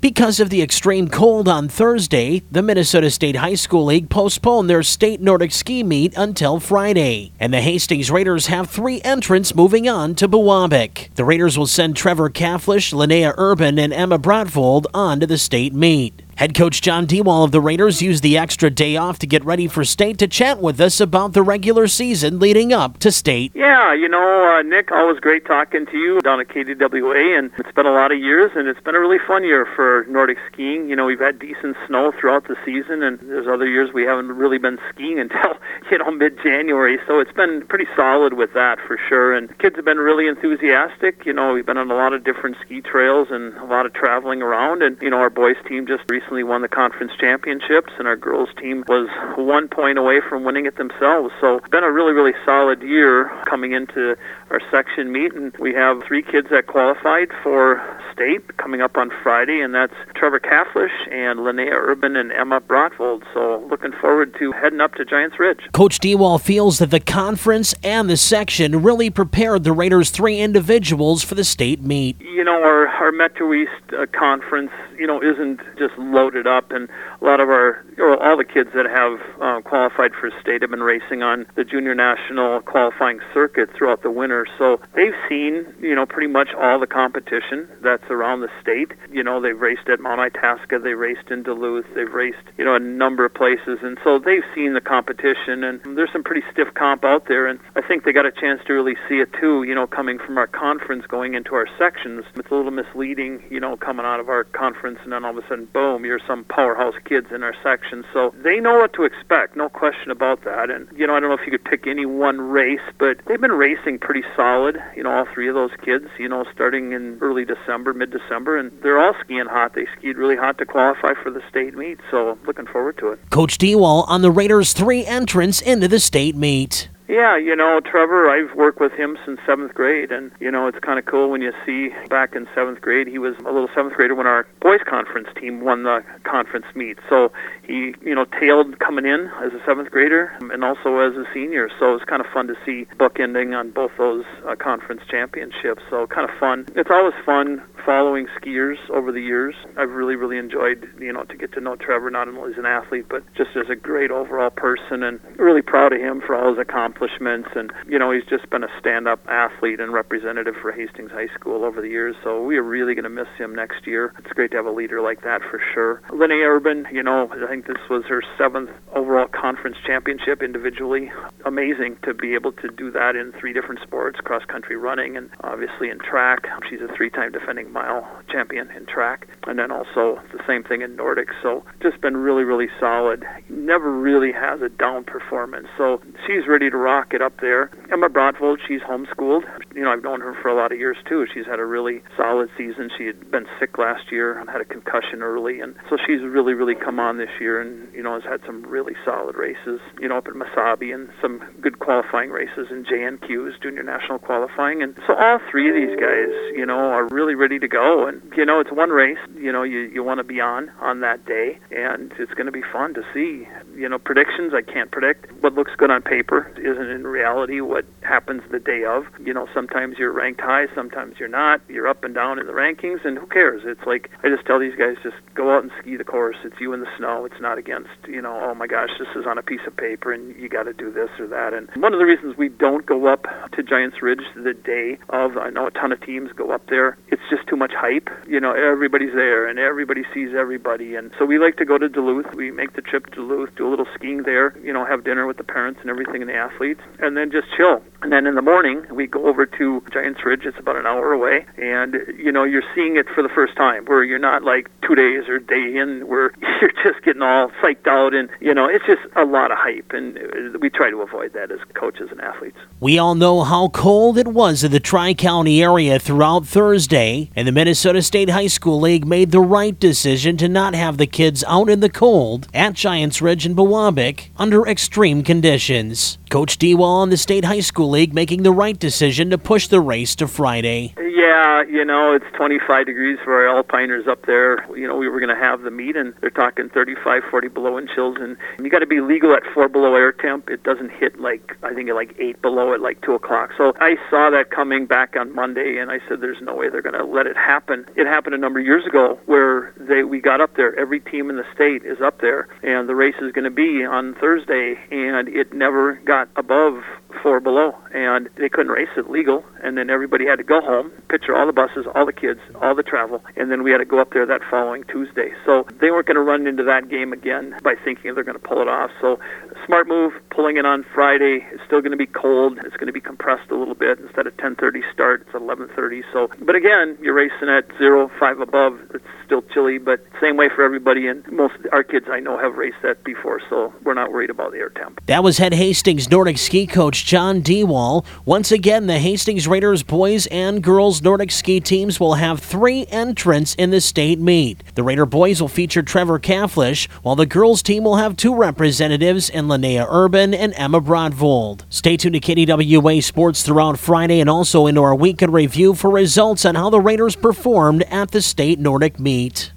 Because of the extreme cold on Thursday, the Minnesota State High School League postponed their state Nordic ski meet until Friday. And the Hastings Raiders have 3 entrants moving on to Biwabik. The Raiders will send Trevor Kaflish, Linnea Urban, and Emma Bratvold on to the state meet. Head coach John Dewall of the Raiders used the extra day off to get ready for state to chat with us about the regular season leading up to state. Yeah, Nick, always great talking to you down at KDWA, and it's been a lot of years, and it's been a really fun year for Nordic skiing. We've had decent snow throughout the season, and there's other years we haven't really been skiing until, mid-January, so it's been pretty solid with that for sure, and kids have been really enthusiastic. We've been on a lot of different ski trails and a lot of traveling around, and, our boys team just recently won the conference championships, and our girls team was 1 point away from winning it themselves. So it's been a really, really solid year coming into our section meet, and we have 3 kids that qualified for state coming up on Friday, and that's Trevor Kaflish and Linnea Urban and Emma Bratvold. So looking forward to heading up to Giants Ridge. Coach Dewall feels that the conference and the section really prepared the Raiders' 3 individuals for the state meet. Our Metro East conference, isn't just loaded up, and a lot of all the kids that have qualified for state have been racing on the junior national qualifying circuit throughout the winter. So they've seen, pretty much all the competition that's around the state. They've raced at Mount Itasca, they raced in Duluth, they've raced, a number of places, and so they've seen the competition, and there's some pretty stiff comp out there, and I think they got a chance to really see it too, coming from our conference going into our sections. It's a little misleading, coming out of our conference, and then all of a sudden, boom, you're some powerhouse kids in our section. So they know what to expect, no question about that. And, I don't know if you could pick any one race, but they've been racing pretty solid, all 3 of those kids, starting in early December, mid-December, and they're all skiing hot. They skied really hot to qualify for the state meet, so looking forward to it. Coach Dewall on the Raiders' 3 entrants into the state meet. Yeah, Trevor, I've worked with him since 7th grade, and, it's kind of cool when you see back in 7th grade, he was a little 7th grader when our boys conference team won the conference meet. So he, tailed coming in as a 7th grader and also as a senior. So it was kind of fun to see bookending on both those conference championships. So kind of fun. It's always fun following skiers over the years. I've really, really enjoyed, to get to know Trevor, not only as an athlete, but just as a great overall person, and really proud of him for all his accomplishments. And, he's just been a stand-up athlete and representative for Hastings High School over the years. So we are really going to miss him next year. It's great to have a leader like that for sure. Linnea Urban, I think this was her 7th overall conference championship individually. Amazing to be able to do that in 3 different sports, cross-country running, and obviously in track. She's a 3-time defending mile champion in track, and then also the same thing in Nordic. So just been really, really solid. Never really has a down performance. So she's ready to rock it up there. Emma Bratvold, she's homeschooled. I've known her for a lot of years too. She's had a really solid season. She had been sick last year and had a concussion early, and so she's really, really come on this year, and has had some really solid races, up at Mesabi, and some good qualifying races in JNQ's junior national qualifying. And so all 3 of these guys, are really ready to go. And it's one race, you want to be on that day, and it's going to be fun to see. Predictions, I can't predict. What looks good on paper isn't in reality what happens the day of. Sometimes you're ranked high, sometimes you're not. You're up and down in the rankings, and who cares? It's like, I just tell these guys, just go out and ski the course. It's you in the snow. It's not against, oh my gosh, this is on a piece of paper and you got to do this or that. And one of the reasons we don't go up to Giants Ridge the day of, I know a ton of teams go up there, it's just too much hype. Everybody's there and everybody sees everybody. And so we like to go to Duluth. We make the trip to Duluth, do a little skiing there, have dinner with the parents and everything and the athletes, and then just chill. And then in the morning, we go over to Giants Ridge. It's about an hour away. And, you're seeing it for the first time, where you're not like 2 days or day in, where you're just getting all psyched out. And, it's just a lot of hype. And we try to avoid that as coaches and athletes. We all know how cold it was in the Tri-County area throughout Thursday, and the Minnesota State High School League made the right decision to not have the kids out in the cold at Giants Ridge and Biwabik under extreme conditions. Coach Dewall and the State High School League making the right decision to push the race to Friday. Yeah, it's 25 degrees for our alpiners up there. We were going to have the meet, and they're talking 35, 40 below wind chills, and you got to be legal at 4 below air temp. It doesn't hit I think 8 below at 2 o'clock. So I saw that coming back on Monday, and I said there's no way they're going to let it happen. It happened a number of years ago where we got up there. Every team in the state is up there, and the race is going to be on Thursday, and it never got above 4 below, and they couldn't race it legal, and then everybody had to go home, picture all the buses, all the kids, all the travel, and then we had to go up there that following Tuesday. So they weren't going to run into that game again by thinking they're going to pull it off. So smart move, pulling it on Friday. It's still going to be cold. It's going to be compressed a little bit. Instead of 10:30 start, it's 11:30. So, but again, you're racing at 0, 5 above. It's still chilly, but same way for everybody, and most of our kids I know have raced that before, so we're not worried about the air temp. That was head Hastings Nordic ski coach John Dewall. Once again, the Hastings Raiders boys and girls Nordic ski teams will have 3 entrants in the state meet. The Raider boys will feature Trevor Kaflish, while the girls team will have 2 representatives in Linnea Urban and Emma Brodvold. Stay tuned to KDWA Sports throughout Friday and also into our weekend review for results on how the Raiders performed at the state Nordic meet.